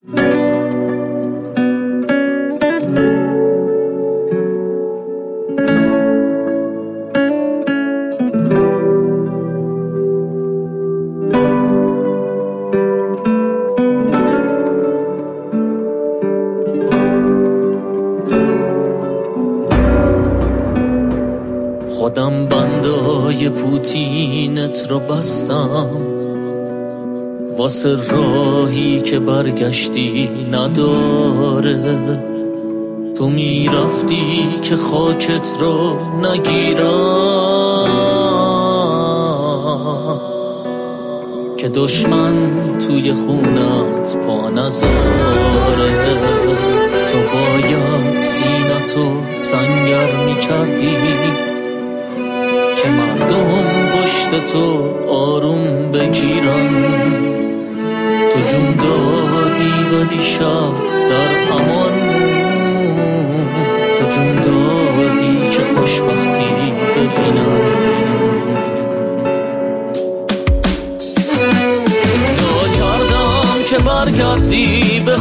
خودم بندای پوتینت رو بستم واسه راهی که برگشتی نداره. تو میرفتی که خاکت رو نگیرم، که دشمن توی خونت پا نذاره. تو باید سینتو سنگر میکردی که مردم پشت تو آروم بگیرن. تو جون دادی و دیشب در امان، تو جون دادی که خوشبختی ببینم. دعا کردم که برگردی به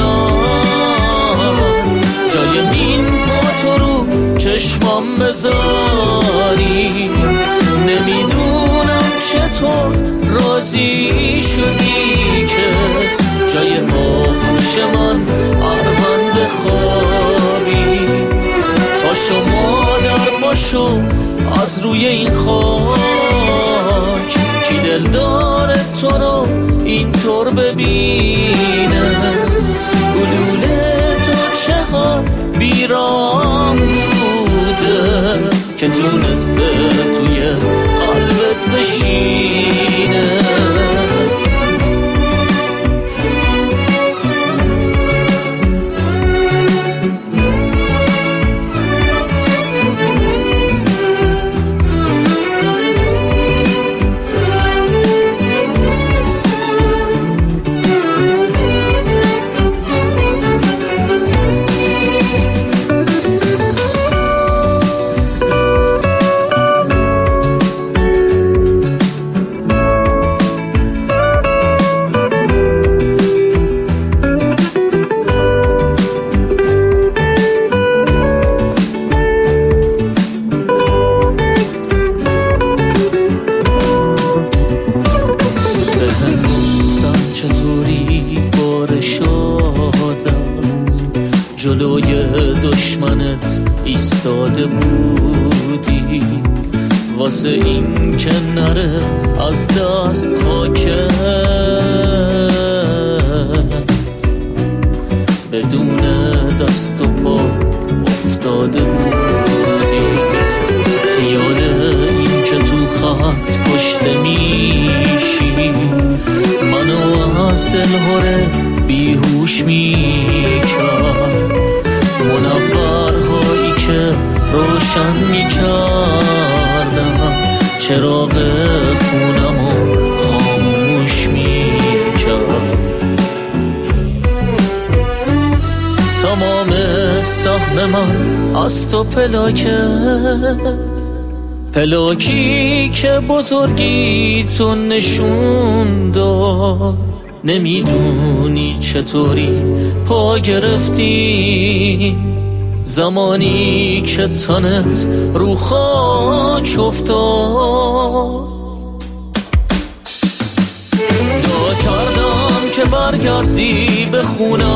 خونت، جای مین پا تو رو چشمام بذاری. نمیدونم چطور راضی شدی که جای آغوش من اروان بخوابی. پاشو مادر پاشو از روی این خاک، کی دل داره تو رو اینطور ببینه. گلوله تا چه حد بیرام بوده که تونسته توی قلبت بشینه. جلوی دشمنت ایستاده بودی واسه این که نره از دست خاکت. بدون دست و پا افتاده بودی، خیال این که تو خط کشته میشی منو از دلهره بیهوش میکرد. منورهایی که روشن میکردم چراغ خونمو خاموش میکرد. تمام سهم من از تو پلاکی که بزرگی تو نشون داد. نمیدونی چطوری پا گرفتی زمانی که تنت رو خاک افتاد. دعا کردم که برگردی به خونت،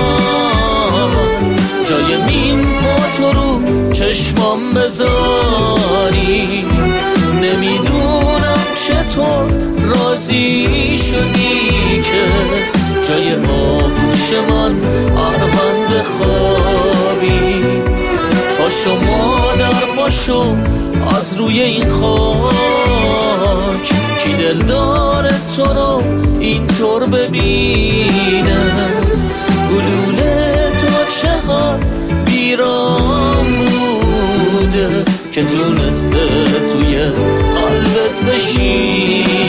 جای مین پا تو رو چشمام بذاری. نمیدونم چطور راضی شدی که جای آغوش من اروان بخوابی. پاشو مادر پاشو از روی این خاک، کی دل داره تو رو اینطور ببینه. گلوله تا چه حد بیرام بوده که تونسته توی قلبت بشینه.